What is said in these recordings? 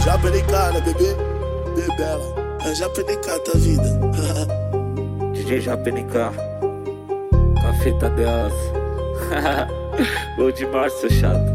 JPNK, né, bebê? Bebela. É JPNK, tá vida. DJ JPNK, com a fita delas. Gol de Márcio, chato.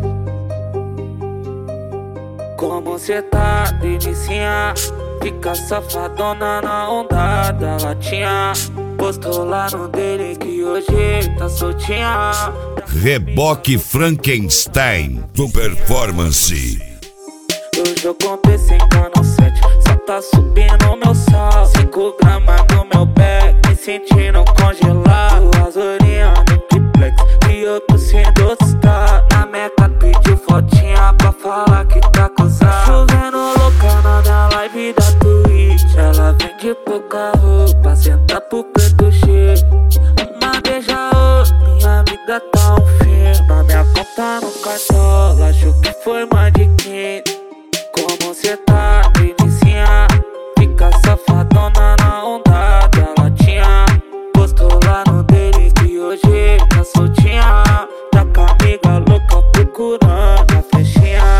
Como cê tá, delicinha? Fica safadona na onda da latinha. Postou lá no dele que hoje tá soltinha. Reboque Frankenstein do Performance. Hoje eu comprei 100 no 7, só tá subindo meu sal. 5 gramas no meu back, me sentindo congelado. As orelhas no triplex e eu tô sendo star. Na meca pediu fotinha pra falar que tá acusado. Chovendo louca na minha live da Twitch. Ela vem de pouca roupa, senta pro preto cheio. Uma beija outra, minha vida tá um filme. Na minha conta no cartola, acho que foi mais de 15. Como cê tá, delicinha? Fica safadona na onda da latinha. Postou lá no dele que hoje tá soltinha. Tá com a amiga louca procurando a flechinha.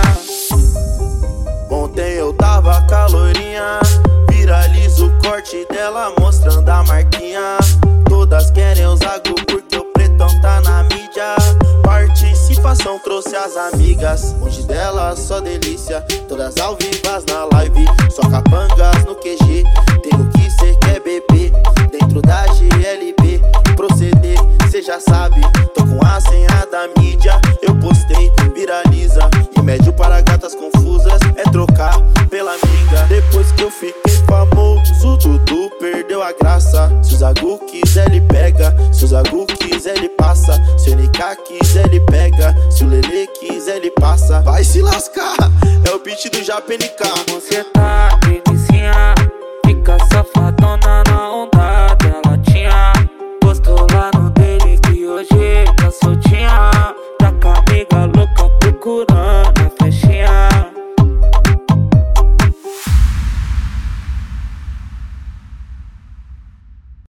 Ontem eu tava com a loirinha, viralizo o corte dela mostrando a marquinha. Todas querem usar Gu porque o pretão tá na mídia. Participação trouxe as amigas, longe delas só delícia. Todas ao vivas na live, só capangas no QG. Tem o que cê quer beber, dentro da GLB. Proceder, cê já sabe, tô com a senha da mídia. Eu postei, viraliza, e médio para gatas confusas é trocar pela amiga. Depois que eu fiquei famoso, tudo perdeu a graça. Se o Zagu quiser ele pega, se o Zagu quiser ele passa. Se o NK quiser ele pega, se o Lele quiser ele passa. Vai se lascar, é o beat do JPNK. Como cê tá,